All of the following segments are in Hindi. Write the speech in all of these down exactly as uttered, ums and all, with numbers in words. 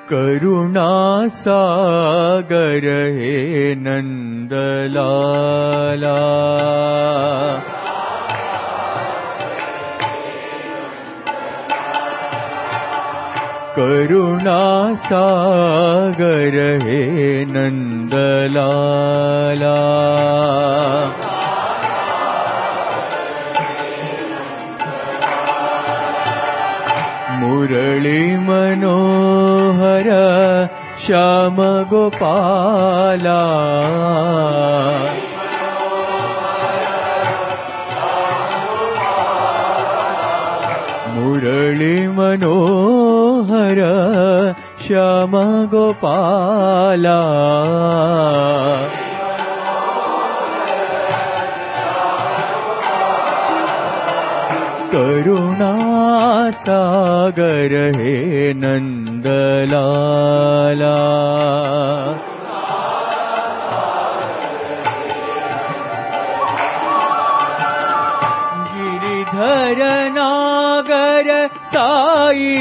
करुणा सागर हे नंदलाला, करुणा सागर हे नंदलाला, मुरली मनोहर श्याम गोपाला, मुरली मनोहर श्याम गोपाला, करुणा सागर हे नंदलाला, गिरिधर नागर साई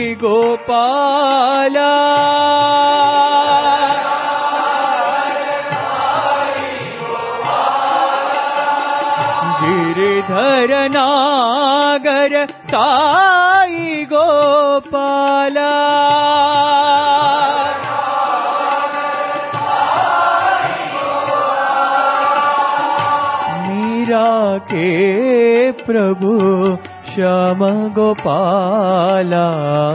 गोपाला, गिरिधर नागर साई गोपाला, मीरा के प्रभु श्याम गोपाला,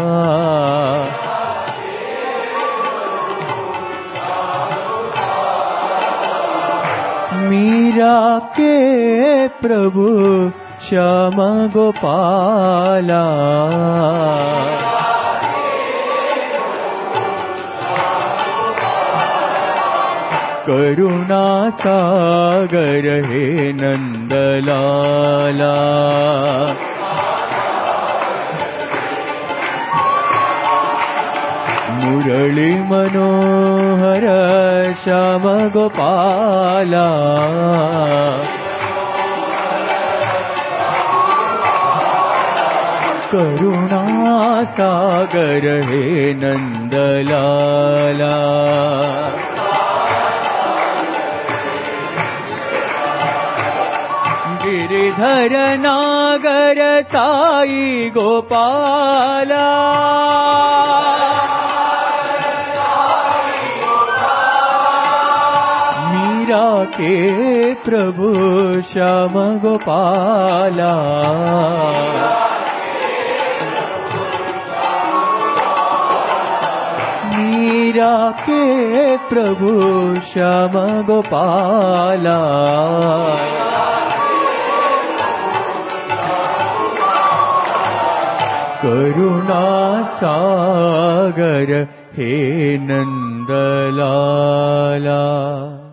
मीरा के प्रभु श्याम गोपाला, करुणा सागर हे नंदलाला, मुरली मनोहर श्याम गोपाला, करुणा सागर हे नंदलाला, गिरिधर नागर साई गोपाला, मीरा के प्रभु श्याम गोपाला, मीरा के प्रभु श्याम गोपाला, करुणा सागर हे नंदलाला।